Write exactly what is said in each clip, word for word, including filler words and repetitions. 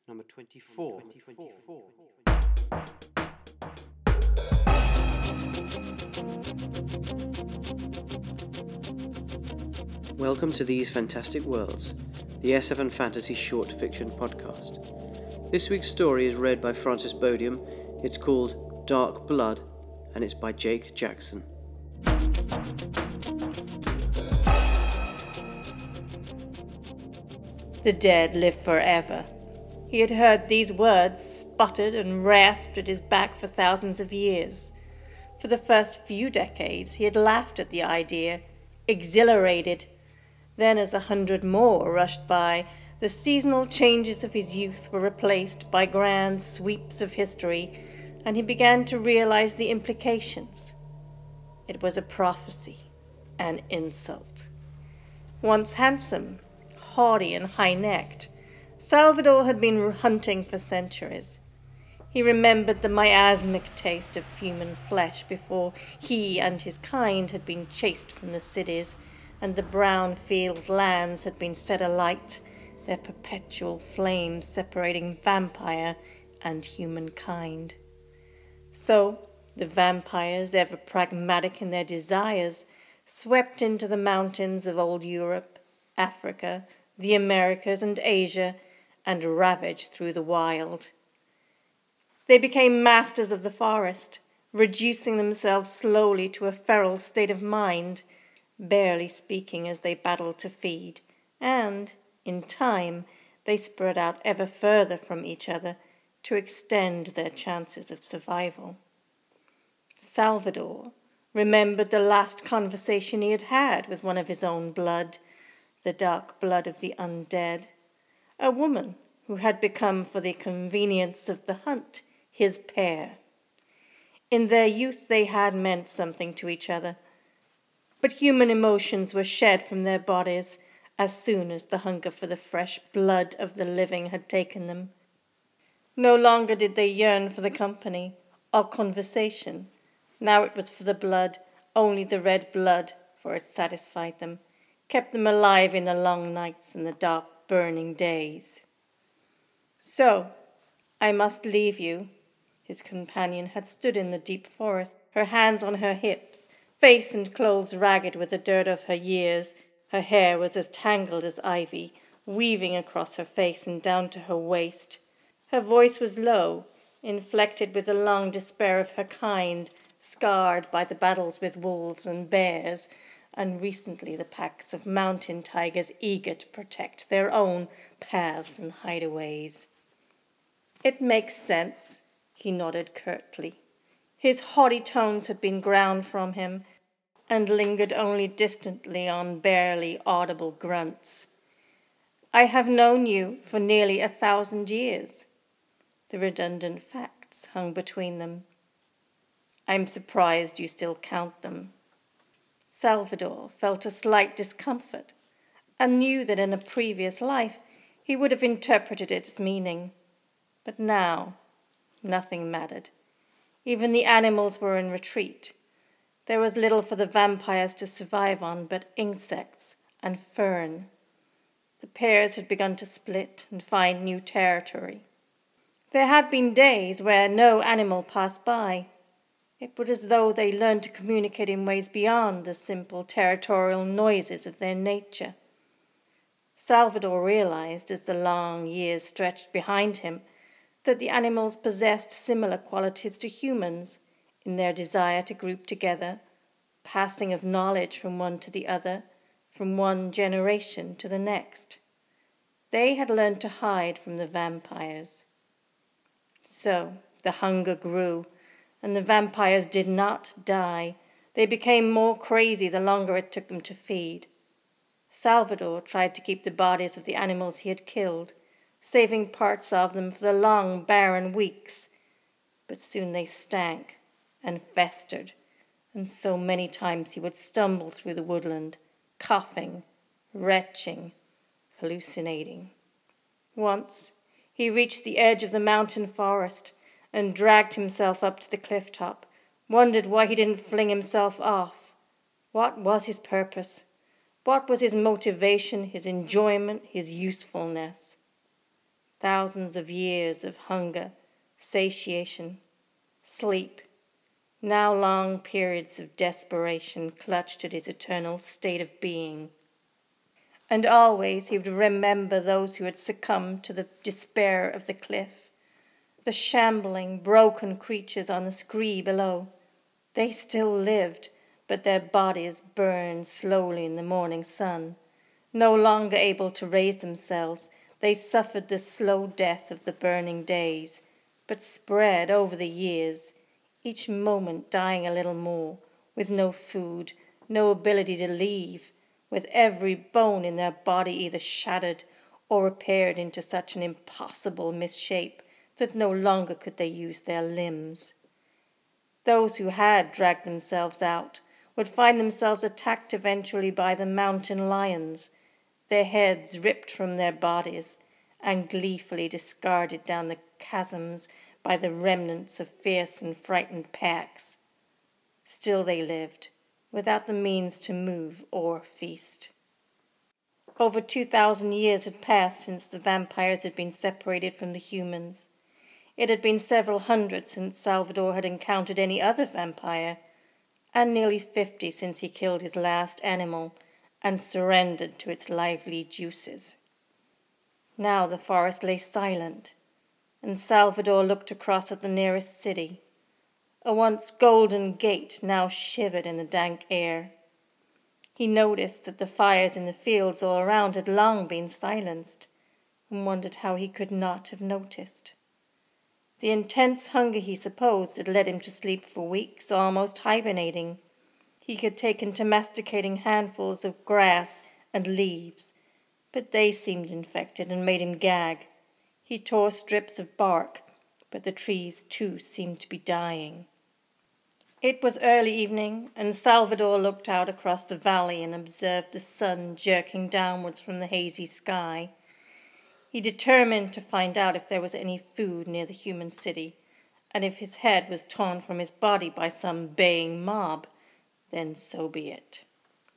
number twenty-four. twenty-four. Welcome to These Fantastic Worlds, the S F and Fantasy short fiction podcast. This week's story is read by Francis Bodiam. It's called Dark Blood, and it's by Jake Jackson. The dead live forever. He had heard these words sputtered and rasped at his back for thousands of years. For the first few decades, he had laughed at the idea, exhilarated. Then, as a hundred more rushed by, the seasonal changes of his youth were replaced by grand sweeps of history, and he began to realize the implications. It was a prophecy, an insult. Once handsome, haughty and high-necked, Salvador had been hunting for centuries. He remembered the miasmic taste of human flesh before he and his kind had been chased from the cities, and the brown field lands had been set alight, their perpetual flames separating vampire and humankind. So, the vampires, ever pragmatic in their desires, swept into the mountains of old Europe, Africa, the Americas, and Asia, and ravaged through the wild. They became masters of the forest, reducing themselves slowly to a feral state of mind, barely speaking as they battled to feed, and, in time, they spread out ever further from each other to extend their chances of survival. Salvador remembered the last conversation he had had with one of his own blood, the dark blood of the undead, a woman who had become, for the convenience of the hunt, his pair. In their youth they had meant something to each other, but human emotions were shed from their bodies as soon as the hunger for the fresh blood of the living had taken them. No longer did they yearn for the company or conversation. Now it was for the blood, only the red blood, for it satisfied them, kept them alive in the long nights and the dark burning days. So, I must leave you. His companion had stood in the deep forest, her hands on her hips, face and clothes ragged with the dirt of her years. Her hair was as tangled as ivy, weaving across her face and down to her waist. Her voice was low, inflected with the long despair of her kind, scarred by the battles with wolves and bears, and recently the packs of mountain tigers eager to protect their own paths and hideaways. It makes sense, he nodded curtly. His haughty tones had been ground from him, and lingered only distantly on barely audible grunts. I have known you for nearly a thousand years. The redundant facts hung between them. I'm surprised you still count them. Salvador felt a slight discomfort, and knew that in a previous life he would have interpreted its meaning. But now, nothing mattered. Even the animals were in retreat. There was little for the vampires to survive on but insects and fern. The pairs had begun to split and find new territory. There had been days where no animal passed by. It was as though they learned to communicate in ways beyond the simple territorial noises of their nature. Salvador realized, as the long years stretched behind him, that the animals possessed similar qualities to humans in their desire to group together, passing of knowledge from one to the other, from one generation to the next. They had learned to hide from the vampires. So the hunger grew, and the vampires did not die. They became more crazy the longer it took them to feed. Salvador tried to keep the bodies of the animals he had killed, saving parts of them for the long, barren weeks. But soon they stank and festered, and so many times he would stumble through the woodland, coughing, retching, hallucinating. Once he reached the edge of the mountain forest and dragged himself up to the cliff top, wondered why he didn't fling himself off. What was his purpose? What was his motivation, his enjoyment, his usefulness? thousands of years of hunger, satiation, sleep, now long periods of desperation clutched at his eternal state of being. And always he would remember those who had succumbed to the despair of the cliff, the shambling, broken creatures on the scree below. They still lived, but their bodies burned slowly in the morning sun. No longer able to raise themselves, they suffered the slow death of the burning days, but spread over the years, each moment dying a little more, with no food, no ability to leave, with every bone in their body either shattered or repaired into such an impossible misshape that no longer could they use their limbs. Those who had dragged themselves out would find themselves attacked eventually by the mountain lions, their heads ripped from their bodies and gleefully discarded down the chasms by the remnants of fierce and frightened packs. Still they lived, without the means to move or feast. Over two thousand years had passed since the vampires had been separated from the humans. It had been several hundred since Salvador had encountered any other vampire, and nearly fifty since he killed his last animal and surrendered to its lively juices. Now the forest lay silent, and Salvador looked across at the nearest city. A once golden gate now shivered in the dank air. He noticed that the fires in the fields all around had long been silenced, and wondered how he could not have noticed. The intense hunger, he supposed, had led him to sleep for weeks, almost hibernating. He had taken to masticating handfuls of grass and leaves, but they seemed infected and made him gag. He tore strips of bark, but the trees too seemed to be dying. It was early evening, and Salvador looked out across the valley and observed the sun jerking downwards from the hazy sky. He determined to find out if there was any food near the human city, and if his head was torn from his body by some baying mob, then so be it.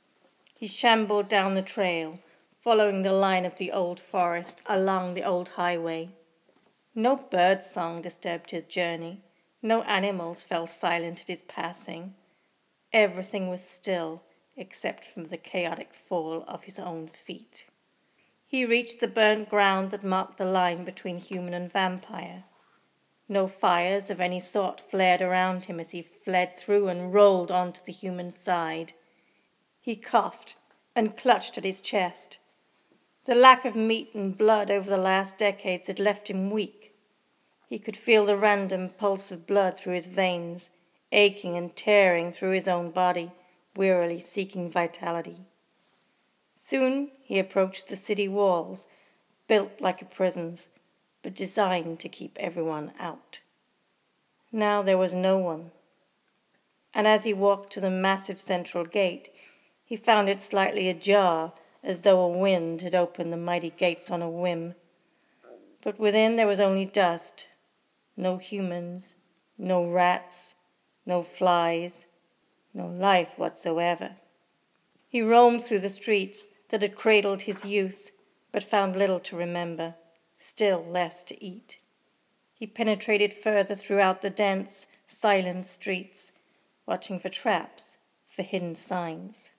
He shambled down the trail, following the line of the old forest along the old highway. No bird song disturbed his journey. No animals fell silent at his passing. Everything was still, except from the chaotic fall of his own feet. He reached the burnt ground that marked the line between human and vampire. No fires of any sort flared around him as he fled through and rolled onto the human side. He coughed and clutched at his chest. The lack of meat and blood over the last decades had left him weak. He could feel the random pulse of blood through his veins, aching and tearing through his own body, wearily seeking vitality. Soon he approached the city walls, built like a prison's, but designed to keep everyone out. Now there was no one, and as he walked to the massive central gate, he found it slightly ajar, as though a wind had opened the mighty gates on a whim. But within there was only dust. No humans, no rats, no flies, no life whatsoever. He roamed through the streets that had cradled his youth, but found little to remember, still less to eat. He penetrated further throughout the dense, silent streets, watching for traps, for hidden signs.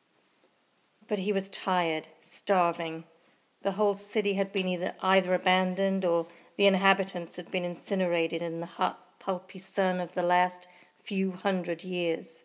But he was tired, starving. The whole city had been either, either abandoned or the inhabitants had been incinerated in the hot, pulpy sun of the last few hundred years.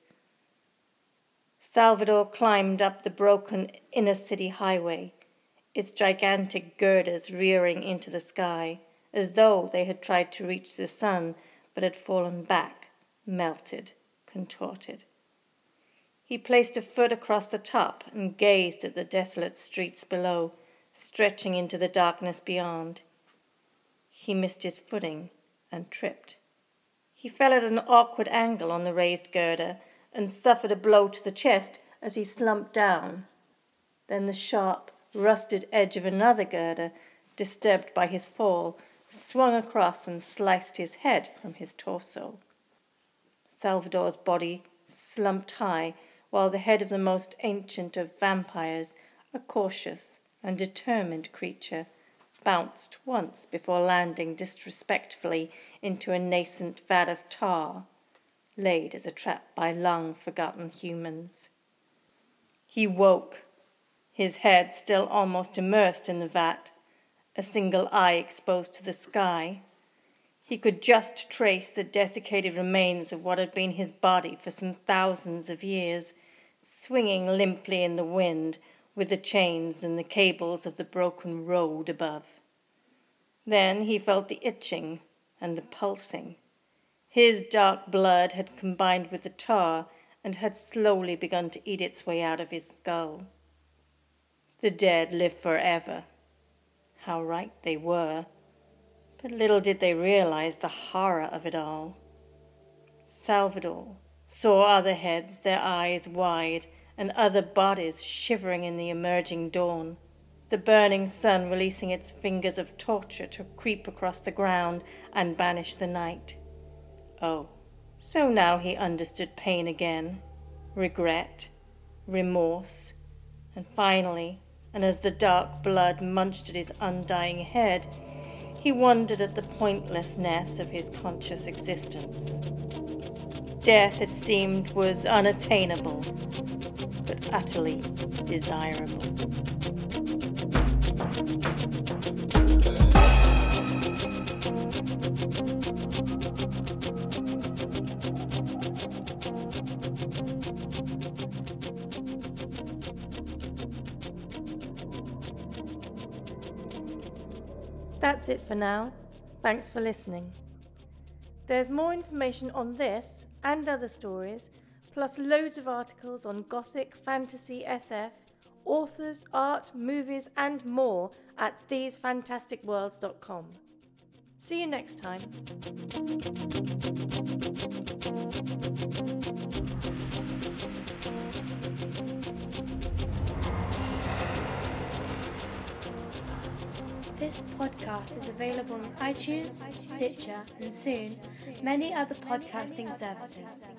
Salvador climbed up the broken inner-city highway, its gigantic girders rearing into the sky, as though they had tried to reach the sun but had fallen back, melted, contorted. He placed a foot across the top and gazed at the desolate streets below, stretching into the darkness beyond. He missed his footing and tripped. He fell at an awkward angle on the raised girder and suffered a blow to the chest as he slumped down. Then the sharp, rusted edge of another girder, disturbed by his fall, swung across and sliced his head from his torso. Salvador's body slumped high, while the head of the most ancient of vampires, a cautious and determined creature, bounced once before landing disrespectfully into a nascent vat of tar, laid as a trap by long-forgotten humans. He woke, his head still almost immersed in the vat, a single eye exposed to the sky. He could just trace the desiccated remains of what had been his body for some thousands of years, swinging limply in the wind with the chains and the cables of the broken road above. Then he felt the itching and the pulsing. His dark blood had combined with the tar and had slowly begun to eat its way out of his skull. The dead live forever. How right they were, but little did they realize the horror of it all. Salvador saw other heads, their eyes wide, and other bodies shivering in the emerging dawn, the burning sun releasing its fingers of torture to creep across the ground and banish the night. Oh, so now he understood pain again, regret, remorse, and finally, and as the dark blood munched at his undying head, he wondered at the pointlessness of his conscious existence. Death, it seemed, was unattainable, but utterly desirable. That's it for now. Thanks for listening. There's more information on this and other stories, plus loads of articles on Gothic, fantasy, S F, authors, art, movies, and more at these fantastic worlds dot com. See you next time. This podcast is available on iTunes, Stitcher, and soon many other podcasting services.